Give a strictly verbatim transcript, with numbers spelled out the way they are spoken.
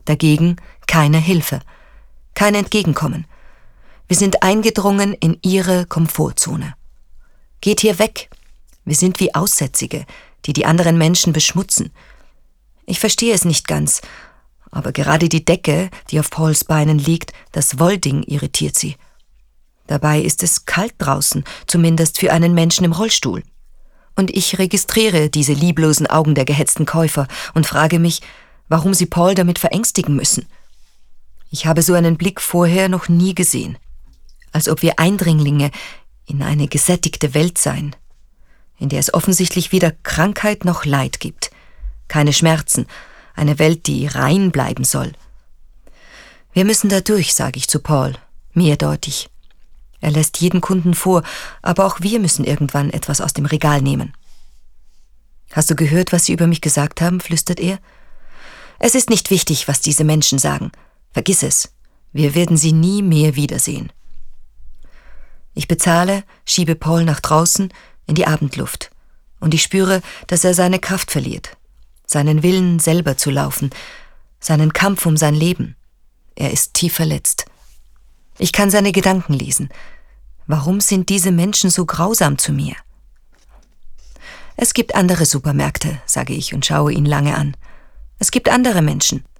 Dagegen keine Hilfe, kein Entgegenkommen. Wir sind eingedrungen in ihre Komfortzone. Geht hier weg. Wir sind wie Aussätzige, die die anderen Menschen beschmutzen. Ich verstehe es nicht ganz, aber gerade die Decke, die auf Pauls Beinen liegt, das Wollding irritiert sie. Dabei ist es kalt draußen, zumindest für einen Menschen im Rollstuhl. Und ich registriere diese lieblosen Augen der gehetzten Käufer und frage mich, warum sie Paul damit verängstigen müssen. Ich habe so einen Blick vorher noch nie gesehen. Als ob wir Eindringlinge in eine gesättigte Welt seien, in der es offensichtlich weder Krankheit noch Leid gibt. Keine Schmerzen, eine Welt, die rein bleiben soll. Wir müssen da durch, sage ich zu Paul, mehrdeutig. Er lässt jeden Kunden vor, aber auch wir müssen irgendwann etwas aus dem Regal nehmen. »Hast du gehört, was sie über mich gesagt haben?« flüstert er. »Es ist nicht wichtig, was diese Menschen sagen. Vergiss es. Wir werden sie nie mehr wiedersehen.« Ich bezahle, schiebe Paul nach draußen in die Abendluft und ich spüre, dass er seine Kraft verliert, seinen Willen, selber zu laufen, seinen Kampf um sein Leben. Er ist tief verletzt. Ich kann seine Gedanken lesen. Warum sind diese Menschen so grausam zu mir? »Es gibt andere Supermärkte«, sage ich und schaue ihn lange an. »Es gibt andere Menschen.